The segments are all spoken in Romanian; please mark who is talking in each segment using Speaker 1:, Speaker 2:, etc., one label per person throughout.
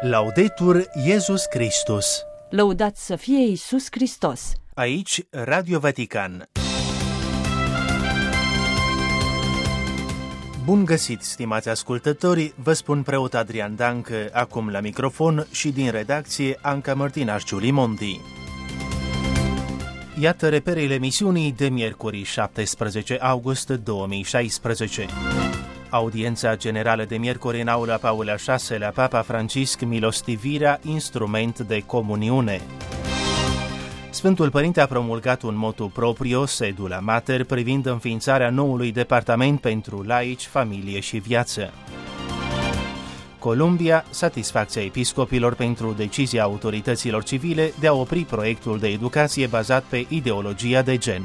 Speaker 1: Laudetur Jesus Christus.
Speaker 2: Lăudat să fie Iisus Hristos.
Speaker 1: Aici Radio Vatican. Bun găsit, stimați ascultători, vă spun preot Adrian Dancă, acum la microfon, și din redacție Anca Mărtinaș Giulimonti. Iată reperele emisiunii de miercuri 17 august 2016. Audiența generală de miercuri în aula Paul al VI-lea, Papa Francisc, milostivirea, instrument de comuniune. Sfântul Părinte a promulgat un motu proprio, Sedula Mater, privind înființarea noului departament pentru laici, familie și viață. Columbia, satisfacția episcopilor pentru decizia autorităților civile de a opri proiectul de educație bazat pe ideologia de gen.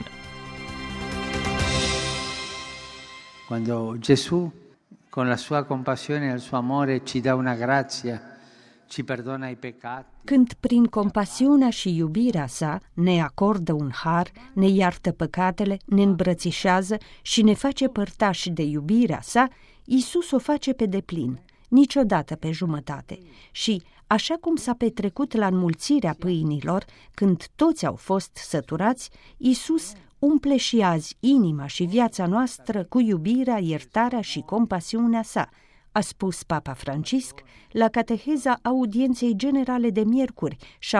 Speaker 3: Quando Gesù, con la sua compassione e il suo amore, ci dà una grazia, ci perdona i peccati.
Speaker 2: Când prin compasiunea și iubirea sa ne acordă un har, ne iartă păcatele, ne îmbrățișează și ne face părtași de iubirea sa, Iisus o face pe deplin, niciodată pe jumătate. Și, așa cum s-a petrecut la înmulțirea pâinilor, când toți au fost săturați, Iisus umple și azi inima și viața noastră cu iubirea, iertarea și compasiunea sa, a spus Papa Francisc la cateheza audienței generale de miercuri,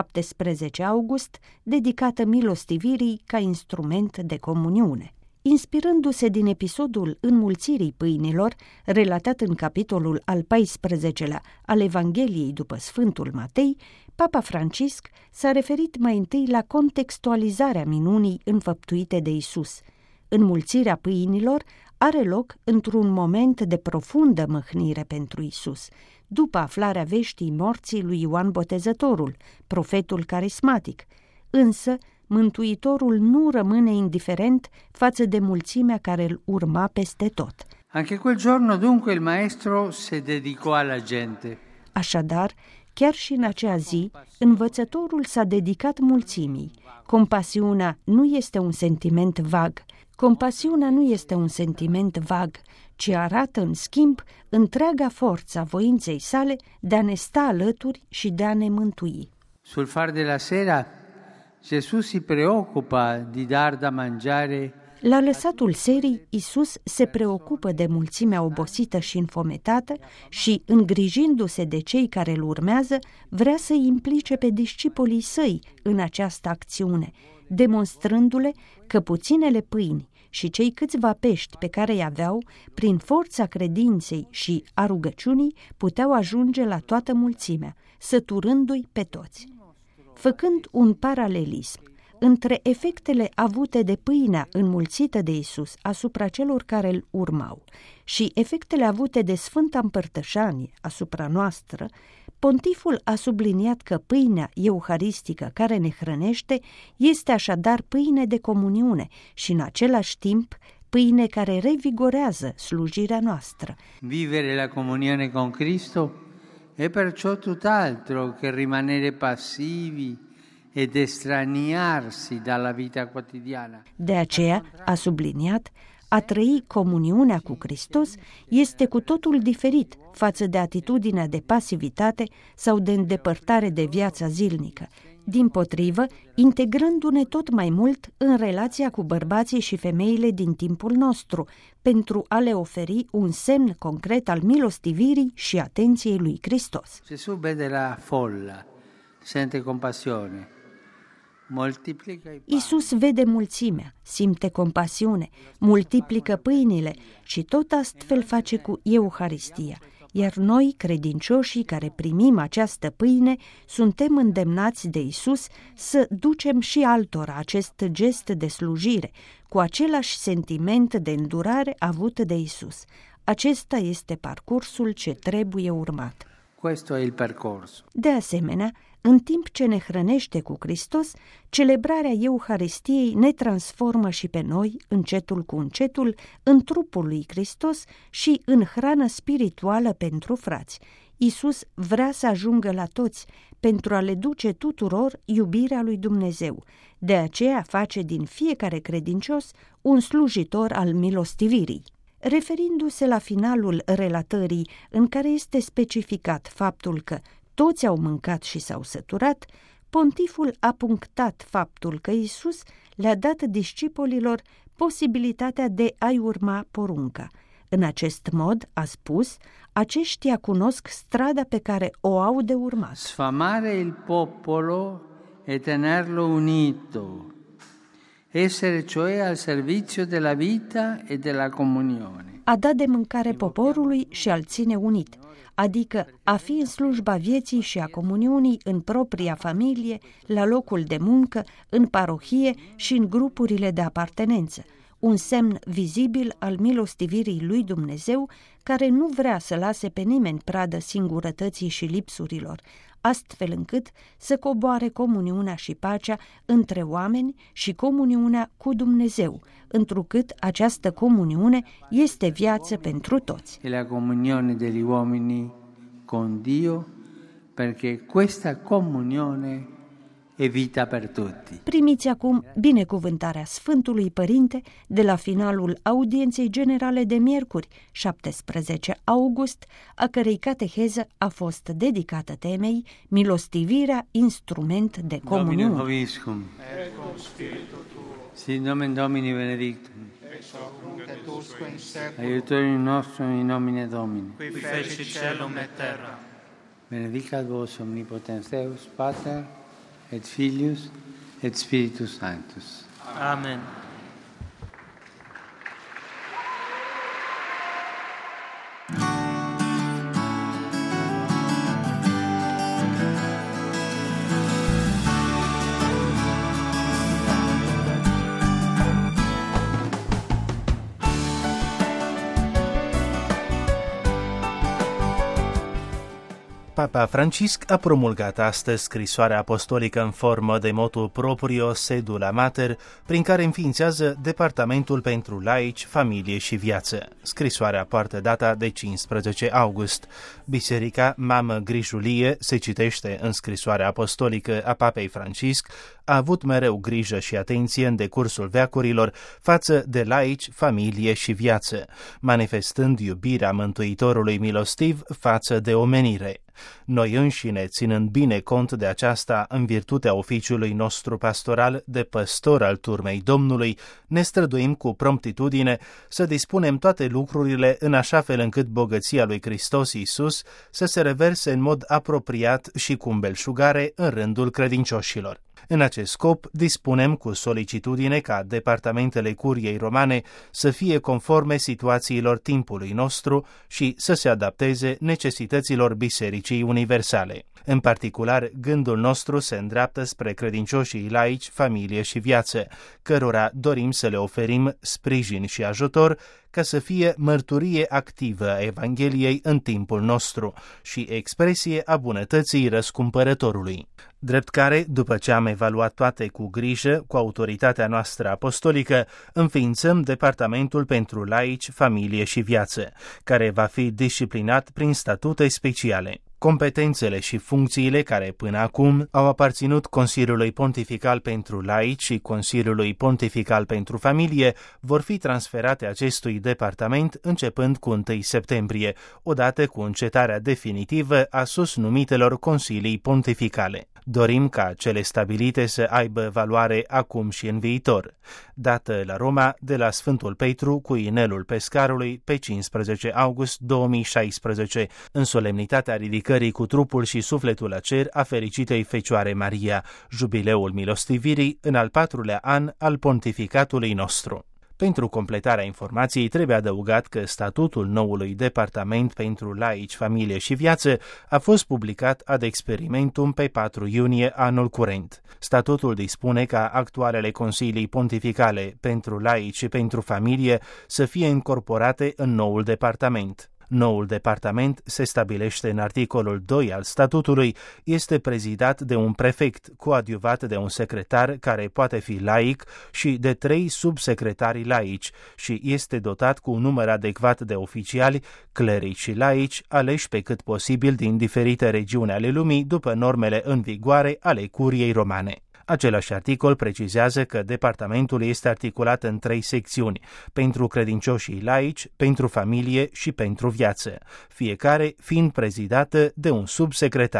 Speaker 2: 17 august, dedicată milostivirii ca instrument de comuniune. Inspirându-se din episodul înmulțirii pâinilor, relatat în capitolul al 14-lea al Evangheliei după Sfântul Matei, Papa Francisc s-a referit mai întâi la contextualizarea minunii înfăptuite de Iisus. Înmulțirea pâinilor are loc într-un moment de profundă mâhnire pentru Iisus, după aflarea veștii morții lui Ioan Botezătorul, profetul carismatic. Însă, Mântuitorul nu rămâne indiferent față de mulțimea care îl urma peste tot.
Speaker 3: Anche quel giorno dunque il maestro se dedicò alla gente.
Speaker 2: Așadar, chiar și în acea zi, învățătorul s-a dedicat mulțimii. Compasiunea nu este un sentiment vag. Compasiunea nu este un sentiment vag, ci arată, în schimb, întreaga forță a voinței sale de a ne sta alături și de a ne mântui.
Speaker 3: Sul far della sera, Gesù si preoccupa di dar da mangiare.
Speaker 2: La lăsatul serii, Iisus se preocupă de mulțimea obosită și înfometată și, îngrijindu-se de cei care îl urmează, vrea să-i implice pe discipolii săi în această acțiune, demonstrându-le că puținele pâini și cei câțiva pești pe care îi aveau, prin forța credinței și a rugăciunii, puteau ajunge la toată mulțimea, săturându-i pe toți. Făcând un paralelism între efectele avute de pâinea înmulțită de Iisus asupra celor care îl urmau și efectele avute de Sfânta Împărtășanie asupra noastră, pontiful a subliniat că pâinea euharistică care ne hrănește este așadar pâine de comuniune și în același timp pâine care revigorează slujirea noastră.
Speaker 3: Vivere la comunione con Cristo è perciò tutt'altro che rimanere passivi ed estraniarsi dalla vita quotidiana.
Speaker 2: De aceea, a subliniat, a trăi comuniunea cu Hristos este cu totul diferit față de atitudinea de pasivitate sau de îndepărtare de viața zilnică, dimpotrivă, integrându-ne tot mai mult în relația cu bărbații și femeile din timpul nostru, pentru a le oferi un semn concret al milostivirii și atenției lui Hristos.
Speaker 3: Gesù vede la folla, sente compassione.
Speaker 2: Iisus vede mulțimea, simte compasiune, multiplică pâinile și tot astfel face cu Euharistia. Iar noi, credincioșii care primim această pâine, suntem îndemnați de Iisus să ducem și altora acest gest de slujire, cu același sentiment de îndurare avut de Iisus. Acesta este parcursul ce trebuie urmat.
Speaker 3: Questo è il percorso.
Speaker 2: De asemenea, în timp ce ne hrănește cu Hristos, celebrarea Euharistiei ne transformă și pe noi, încetul cu încetul, în trupul lui Hristos și în hrană spirituală pentru frați. Iisus vrea să ajungă la toți pentru a le duce tuturor iubirea lui Dumnezeu. De aceea face din fiecare credincios un slujitor al milostivirii. Referindu-se la finalul relatării în care este specificat faptul că toți au mâncat și s-au săturat, pontiful a punctat faptul că Iisus le-a dat discipolilor posibilitatea de a-i urma porunca. În acest mod, a spus, aceștia cunosc strada pe care o au de urmat.
Speaker 3: Sfamare il popolo e tenerlo unito, essere cioè al servizio della vita e della comunione.
Speaker 2: A da de mâncare poporului și a-l ține unit, adică a fi în slujba vieții și a comuniunii în propria familie, la locul de muncă, în parohie și în grupurile de apartenență, un semn vizibil al milostivirii lui Dumnezeu, care nu vrea să lase pe nimeni pradă singurătății și lipsurilor, astfel încât să coboare comuniunea și pacea între oameni și comuniunea cu Dumnezeu, întrucât această comuniune este viață pentru toți.
Speaker 3: E la comunione degli uomini con Dio, perché questa comunione e vita per tutti.
Speaker 2: Primiți acum binecuvântarea Sfântului Părinte de la finalul audienței generale de miercuri, 17 august, a cărei cateheză a fost dedicată temei Milostivirea, instrument de comuniune.
Speaker 3: Domine Hoviscum, sit nomen Domini benedictum, aiutorium nostrum in nomine Domini,
Speaker 4: qui feci celum et terra.
Speaker 3: benedicat vos omnipotens Deus, Pater, et Filius, et Spiritus Sanctus.
Speaker 4: Amen.
Speaker 1: Papa Francisc a promulgat astăzi scrisoarea apostolică în formă de motu proprio Sedula Mater, prin care înființează Departamentul pentru Laici, Familie și Viață. Scrisoarea poartă data de 15 august. Biserica Mamă Grijulie, se citește în scrisoarea apostolică a Papei Francisc, a avut mereu grijă și atenție în decursul veacurilor față de laici, familie și viață, manifestând iubirea Mântuitorului milostiv față de omenire. Noi înșine, ținând bine cont de aceasta în virtutea oficiului nostru pastoral de păstor al turmei Domnului, ne străduim cu promptitudine să dispunem toate lucrurile în așa fel încât bogăția lui Hristos Iisus să se reverse în mod apropiat și cu îmbelșugare în rândul credincioșilor. În acest scop, dispunem cu solicitudine ca departamentele Curiei Romane să fie conforme situațiilor timpului nostru și să se adapteze necesităților Bisericii Universale. În particular, gândul nostru se îndreaptă spre credincioșii laici, familie și viață, cărora dorim să le oferim sprijin și ajutor ca să fie mărturie activă a Evangheliei în timpul nostru și expresie a bunătății răscumpărătorului. Drept care, după ce am evaluat toate cu grijă, cu autoritatea noastră apostolică, înființăm Departamentul pentru Laici, Familie și Viață, care va fi disciplinat prin statute speciale. Competențele și funcțiile care până acum au aparținut Consiliului Pontifical pentru Laici și Consiliului Pontifical pentru Familie vor fi transferate acestui departament începând cu 1 septembrie, odată cu încetarea definitivă a susnumitelor consilii pontificale. Dorim ca cele stabilite să aibă valoare acum și în viitor. Dată la Roma de la Sfântul Petru cu inelul pescarului pe 15 august 2016, în solemnitatea ridicării cu trupul și sufletul la cer a fericitei Fecioare Maria, jubileul milostivirii în al 4-lea an al pontificatului nostru. Pentru completarea informației trebuie adăugat că statutul noului Departament pentru Laici, Familie și Viață a fost publicat ad experimentum pe 4 iunie anul curent. Statutul dispune ca actualele consilii pontificale pentru laici și pentru familie să fie incorporate în noul departament. Noul departament, se stabilește în articolul 2 al statutului, este prezidat de un prefect, coadjuvat de un secretar care poate fi laic și de 3 subsecretari laici și este dotat cu un număr adecvat de oficiali, clerici și laici, aleși pe cât posibil din diferite regiuni ale lumii după normele în vigoare ale Curiei Romane. Același articol precizează că departamentul este articulat în 3 secțiuni, pentru credincioșii laici, pentru familie și pentru viață, fiecare fiind prezidată de un subsecretar.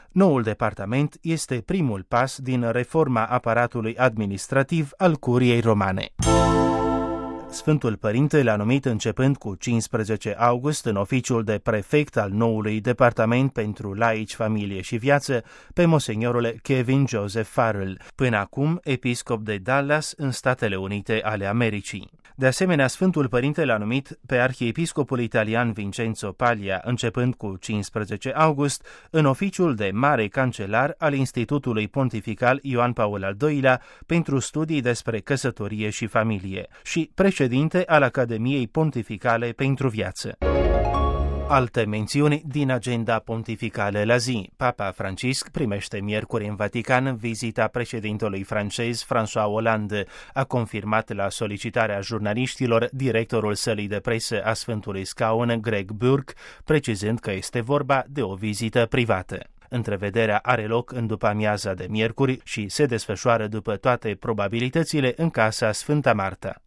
Speaker 1: Noul departament este primul pas din reforma aparatului administrativ al Curiei Romane. Sfântul Părinte l-a numit începând cu 15 august în oficiul de prefect al noului departament pentru laici, familie și viață pe monseniorul Kevin Joseph Farrell, până acum episcop de Dallas în Statele Unite ale Americii. De asemenea, Sfântul Părinte l-a numit pe arhiepiscopul italian Vincenzo Paglia, începând cu 15 august, în oficiul de mare cancelar al Institutului Pontifical Ioan Paul al II-lea pentru studii despre căsătorie și familie și președinte al Academiei Pontificale pentru Viață. Alte mențiuni din agenda pontificală la zi. Papa Francisc primește miercuri în Vatican vizita președintelui francez François Hollande. A confirmat la solicitarea jurnaliștilor directorul sălii de presă a Sfântului Scaun, Greg Burke, precizând că este vorba de o vizită privată. Întrevederea are loc în după-amiaza de miercuri și se desfășoară după toate probabilitățile în casa Sfânta Marta.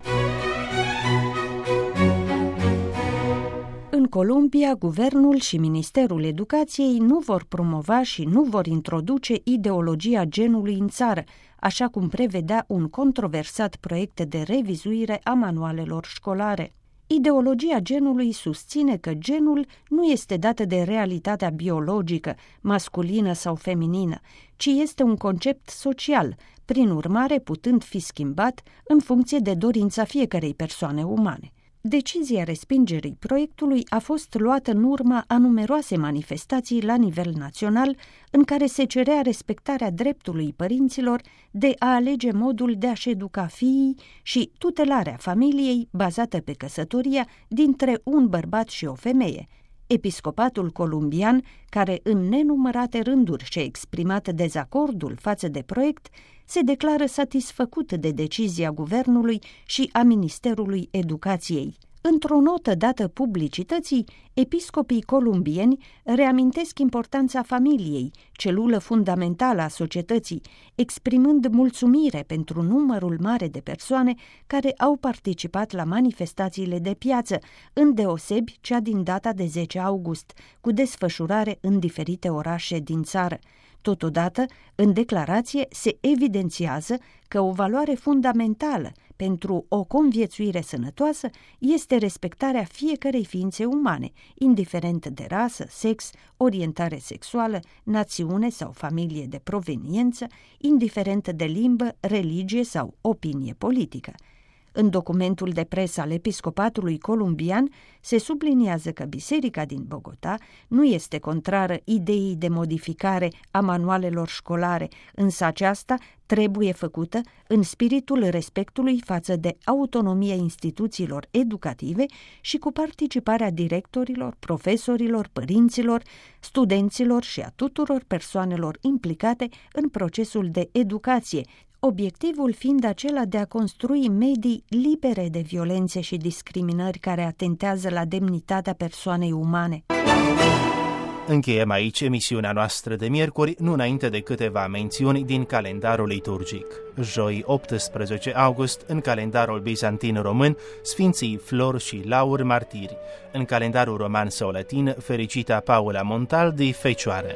Speaker 2: În Columbia, guvernul și Ministerul Educației nu vor promova și nu vor introduce ideologia genului în țară, așa cum prevedea un controversat proiect de revizuire a manualelor școlare. Ideologia genului susține că genul nu este dată de realitatea biologică, masculină sau feminină, ci este un concept social, prin urmare putând fi schimbat în funcție de dorința fiecărei persoane umane. Decizia respingerii proiectului a fost luată în urma a numeroase manifestații la nivel național în care se cerea respectarea dreptului părinților de a alege modul de a-și educa fiii și tutelarea familiei bazată pe căsătoria dintre un bărbat și o femeie. Episcopatul columbian, care în nenumărate rânduri și-a exprimat dezacordul față de proiect, se declară satisfăcut de decizia guvernului și a Ministerului Educației. Într-o notă dată publicității, episcopii columbieni reamintesc importanța familiei, celulă fundamentală a societății, exprimând mulțumire pentru numărul mare de persoane care au participat la manifestațiile de piață, îndeosebi cea din data de 10 august, cu desfășurare în diferite orașe din țară. Totodată, în declarație se evidențiază că o valoare fundamentală pentru o conviețuire sănătoasă este respectarea fiecărei ființe umane, indiferent de rasă, sex, orientare sexuală, națiune sau familie de proveniență, indiferent de limbă, religie sau opinie politică. În documentul de presă al episcopatului columbian se subliniază că biserica din Bogota nu este contrară ideii de modificare a manualelor școlare, însă aceasta trebuie făcută în spiritul respectului față de autonomia instituțiilor educative și cu participarea directorilor, profesorilor, părinților, studenților și a tuturor persoanelor implicate în procesul de educație, obiectivul fiind acela de a construi medii libere de violențe și discriminări care atentează la demnitatea persoanei umane.
Speaker 1: Încheiem aici emisiunea noastră de miercuri, nu înainte de câteva mențiuni din calendarul liturgic. Joi 18 august, în calendarul bizantin român, Sfinții Flor și Laur martiri. În calendarul roman sau latin, fericita Paula Montaldi, fecioară.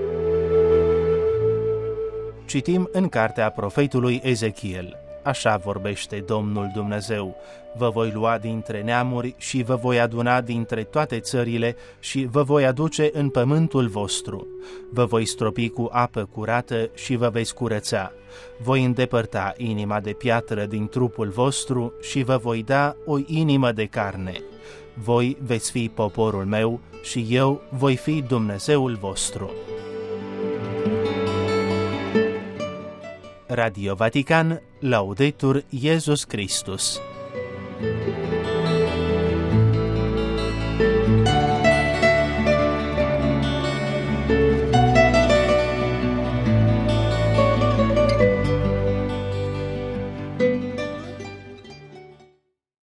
Speaker 1: Citim în cartea profetului Ezechiel. Așa vorbește Domnul Dumnezeu: vă voi lua dintre neamuri și vă voi aduna dintre toate țările și vă voi aduce în pământul vostru. Vă voi stropi cu apă curată și vă veți curăța. Voi îndepărta inima de piatră din trupul vostru și vă voi da o inimă de carne. Voi veți fi poporul meu și eu voi fi Dumnezeul vostru. Radio Vatican, Laudetur Iesus Christus.